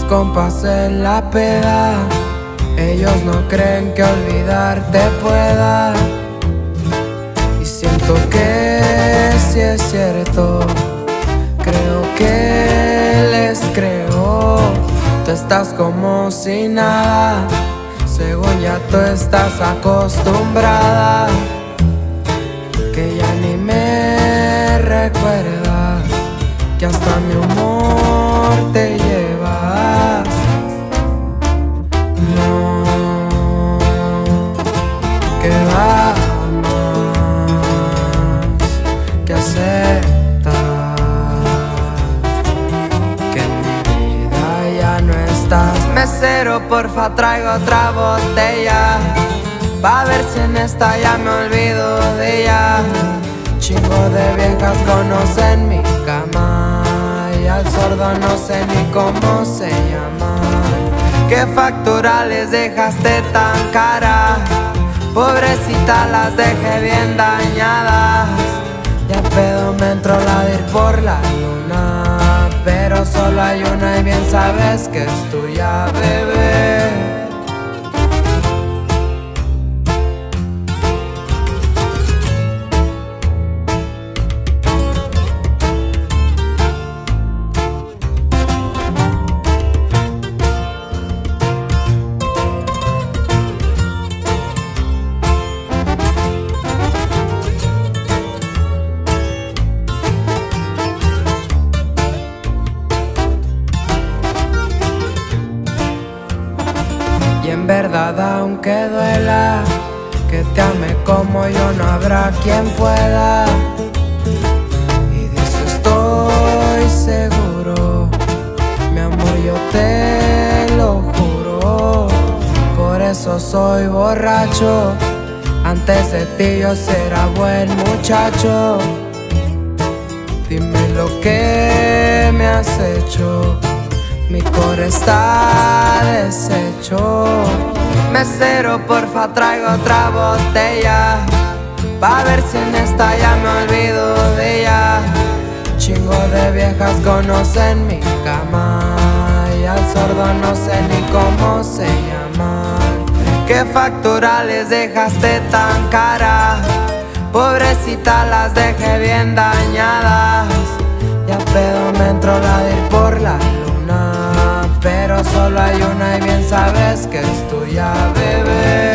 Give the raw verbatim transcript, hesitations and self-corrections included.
compas en la peda, ellos no creen que olvidarte pueda. Y siento que si es cierto, creo que les creo. Tú estás como si nada, según ya tú estás acostumbrada, que ya ni me recuerdas, que hasta mi humor te llevas. No, que va más, que aceptas que en mi vida ya no estás. Mesero, porfa, traigo otra botella, pa' ver si en esta ya me olvido de ella. Chingo de viejas conocen mi cama y al sordo no sé ni cómo se llama. ¿Qué factura les dejaste tan cara? Pobrecita, las dejé bien dañadas. Ya pedo me entró la de ir por la luna, pero solo hay una y bien sabes que es tuya, bebé. Y en verdad, aunque duela que te ame como yo, no habrá quien pueda. Y de eso estoy seguro, mi amor, yo te lo juro. Por eso soy borracho, antes de ti yo será buen muchacho. Dime lo que me has hecho, mi core está deshecho. Mesero, porfa, traigo otra botella, pa' ver si en esta ya me olvido de ella. Chingo de viejas conocen mi cama y al sordo no sé ni cómo se llama. ¿Qué factura les dejaste tan cara? Pobrecita, las dejé bien dañadas. Ya pedo me entró la de ir por la luna, pero solo hay una y bien sabes que es tuya, bebé.